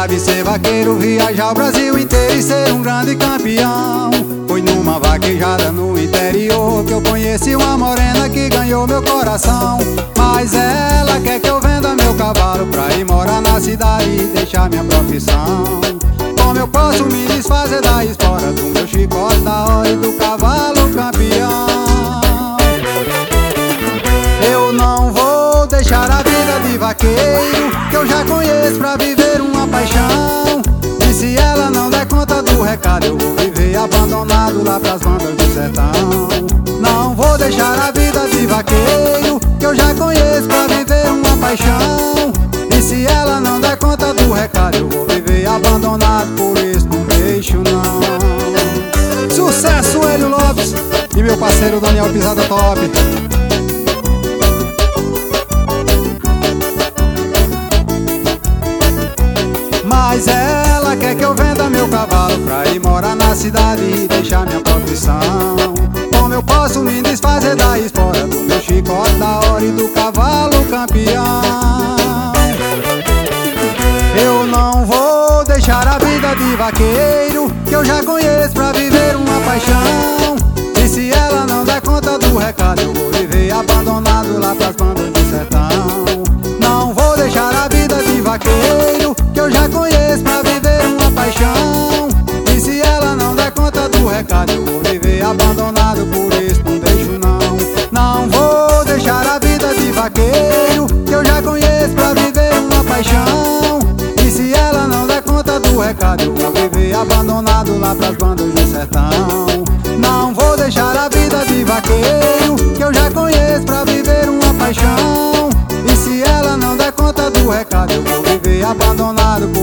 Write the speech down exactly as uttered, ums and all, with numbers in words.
sabe ser vaqueiro, viajar o Brasil inteiro e ser um grande campeão. Foi numa vaquejada no interior que eu conheci uma morena que ganhou meu coração. Mas ela quer que eu venda meu cavalo pra ir morar na cidade e deixar minha profissão. Como eu posso me desfazer da espora do meu chicote, da hora e do cavalo campeão? Eu não vou deixar a vida de vaqueiro que eu já conheço pra viver uma paixão. E se ela não der conta do recado, eu vou viver abandonado lá pras bandas do sertão. Não vou deixar a vida de vaqueiro que eu já conheço pra viver uma paixão. E se ela não der conta do recado, eu vou viver abandonado, por isso não deixo não. Sucesso, Hélio Lopes e meu parceiro Daniel Pisada Top. Mas ela quer que eu venda meu cavalo pra ir morar na cidade e deixar minha profissão. Como eu posso me desfazer da espora do meu chicote, da hora e do cavalo campeão? Eu não vou deixar a vida de vaqueiro que eu já conheço pra viver uma paixão. E se ela não der conta do recado, eu vou viver abandonado lá pras bandas do sertão. Não vou deixar a vida de vaqueiro que eu já conheço pra viver uma paixão. E se ela não der conta do recado, eu vou viver abandonado, por isso não deixo não. Não vou deixar a vida de vaqueiro que eu já conheço pra viver uma paixão. E se ela não der conta do recado, eu vou viver abandonado lá pras bandas do sertão. Não vou deixar a vida de vaqueiro que eu já conheço pra viver uma paixão. E se ela não der conta do recado, eu vou viver abandonado, por